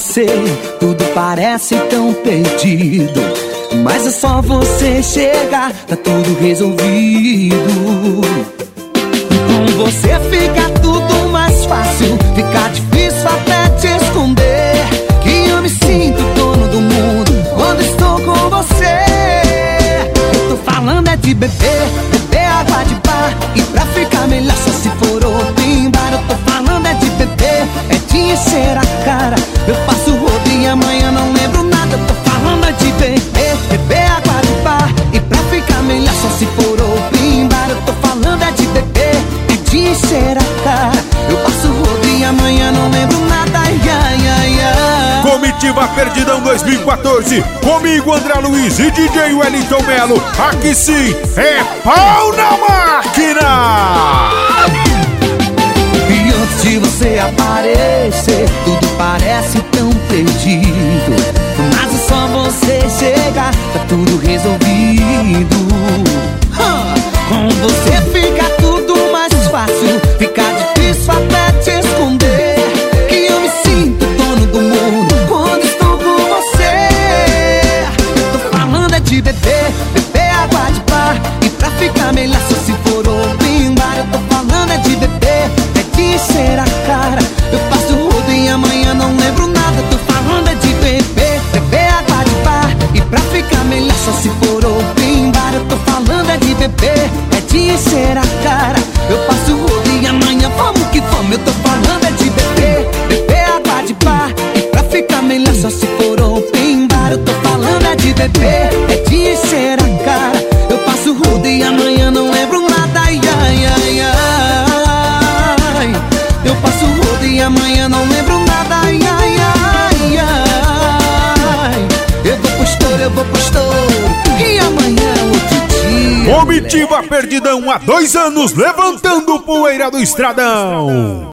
você, tudo parece tão perdido, mas é só você chegar, tá tudo resolvido. Com você fica tudo mais fácil, fica difícil até te esconder que eu me sinto dono do mundo quando estou com você. Eu tô falando é de beber água de bar, e pra ficar melhor só se for open bar. Eu tô falando é de beber, é de encher a cara. Eu passo o rodo e amanhã não lembro nada. Eu tô falando é de beber água de bar, e pra ficar melhor só se for open bar. Eu tô falando é de beber, é de encher a cara. Eu passo o rodo e amanhã não lembro nada. Ai, ai, ai, ai. Comitiva Perdidão 2014, comigo André Luiz e DJ Wellington Melo. Aqui sim é pau na máquina. E antes de você aparecer, tudo parece tão perdido, mas é só você chegar, tá tudo resolvido. Com você fica tudo mais fácil, fica difícil até te esconder que eu me sinto dono do mundo quando estou com você. Eu tô falando é de beber água de bar, e pra ficar melhor só se for open bar. Eu tô falando é de beber, é de encher a cara. Eu passo o rodo e amanhã não lembro nada. Eu tô falando é de beber água de bar, e pra ficar melhor só se for open bar. Eu tô falando é de beber, é de encher a cara. Eu passo o rodo e amanhã vamos que vamos. Eu tô falando é de beber água de bar, e pra ficar melhor só se for open bar. Eu tô falando é de beber, é de encher a cara. Eu passo o rodo e amanhã não lembro nada. Ai, ai, ai, ai. Eu passo o rodo e amanhã não lembro nada. Ai, ai, ai, ai. Eu vou pro estouro e amanhã é outro dia. Comitiva Perdidão há 2 anos levantando poeira do estradão.